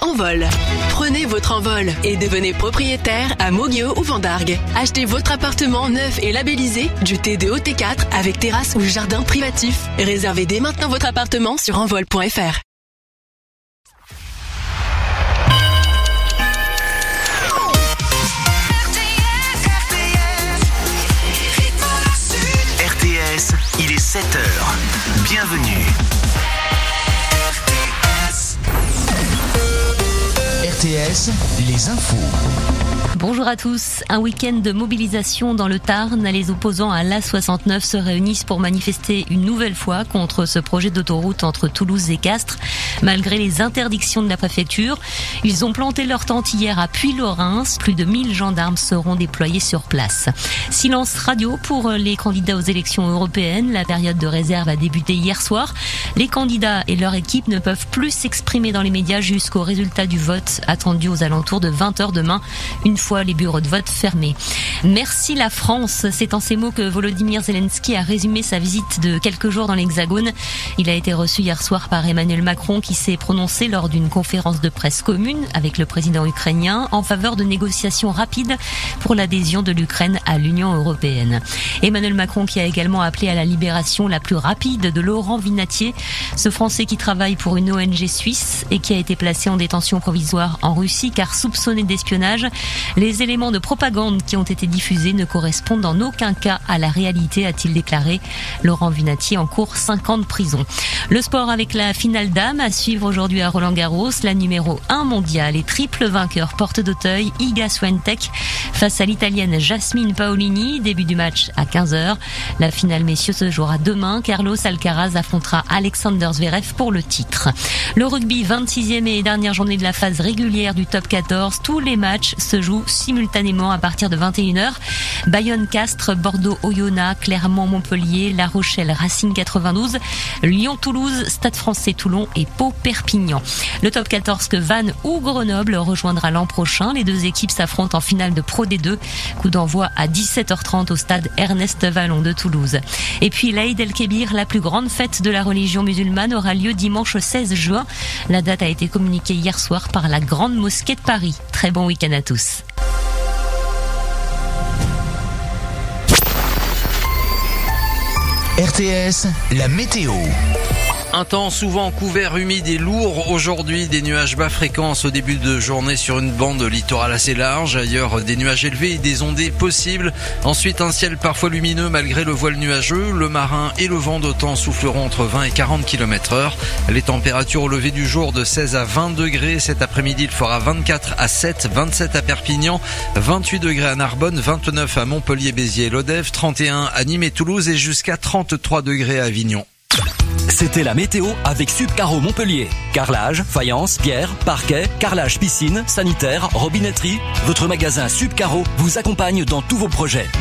avec Envol. Prenez votre envol et devenez propriétaire à Moguio ou Vendargues. Achetez votre appartement neuf et labellisé du T2 au T4 avec terrasse ou jardin privatif. Réservez dès maintenant votre appartement sur envol.fr. RTS, il est 7h. Bienvenue. RTS, les infos. Bonjour à tous. Un week-end de mobilisation dans le Tarn. Les opposants à l'A69 se réunissent pour manifester une nouvelle fois contre ce projet d'autoroute entre Toulouse et Castres. Malgré les interdictions de la préfecture, ils ont planté leur tente hier à Puylaurens. Plus de 1000 gendarmes seront déployés sur place. Silence radio pour les candidats aux élections européennes. La période de réserve a débuté hier soir. Les candidats et leur équipe ne peuvent plus s'exprimer dans les médias jusqu'au résultat du vote attendu aux alentours de 20h demain. Une fois les bureaux de vote fermés. Merci la France. C'est en ces mots que Volodymyr Zelensky a résumé sa visite de quelques jours dans l'Hexagone. Il a été reçu hier soir par Emmanuel Macron qui s'est prononcé lors d'une conférence de presse commune avec le président ukrainien en faveur de négociations rapides pour l'adhésion de l'Ukraine à l'Union européenne. Emmanuel Macron qui a également appelé à la libération la plus rapide de Laurent Vinatier, ce Français qui travaille pour une ONG suisse et qui a été placé en détention provisoire en Russie car soupçonné d'espionnage. Les éléments de propagande qui ont été diffusés ne correspondent en aucun cas à la réalité, a-t-il déclaré. Laurent Vinatier encourt 5 ans de prison. Le sport avec la finale dames à suivre aujourd'hui à Roland-Garros. La numéro 1 mondiale et triple vainqueur porte d'Auteuil, Iga Swiatek, face à l'italienne Jasmine Paolini. Début du match à 15h. La finale messieurs se jouera demain. Carlos Alcaraz affrontera Alexander Zverev pour le titre. Le rugby, 26e et dernière journée de la phase régulière du top 14. Tous les matchs se jouent simultanément à partir de 21h. Bayonne-Castres, Bordeaux-Oyonnax, Clermont-Montpellier, La Rochelle-Racing 92, Lyon-Toulouse, Stade français Toulon et Pau-Perpignan. Le top 14 que Vannes ou Grenoble rejoindra l'an prochain. Les deux équipes s'affrontent en finale de Pro D2. Coup d'envoi à 17h30 au stade Ernest Vallon de Toulouse. Et puis l'Aïd el-Kébir, la plus grande fête de la religion musulmane, aura lieu dimanche 16 juin. La date a été communiquée hier soir par la Grande Mosquée de Paris. Très bon week-end à tous. RTS, la météo. Un temps souvent couvert, humide et lourd. Aujourd'hui, des nuages bas fréquents au début de journée sur une bande littorale assez large. Ailleurs, des nuages élevés et des ondées possibles. Ensuite, un ciel parfois lumineux malgré le voile nuageux. Le marin et le vent d'autant souffleront entre 20 et 40 km/h. Les températures au lever du jour de 16 à 20 degrés. Cet après-midi, il fera 24 à 7, 27 à Perpignan, 28 degrés à Narbonne, 29 à Montpellier, Béziers et Lodève, 31 à Nîmes et Toulouse et jusqu'à 33 degrés à Avignon. C'était la météo avec Subcaro Montpellier. Carrelage, faïence, pierre, parquet, carrelage piscine, sanitaire, robinetterie. Votre magasin Subcaro vous accompagne dans tous vos projets.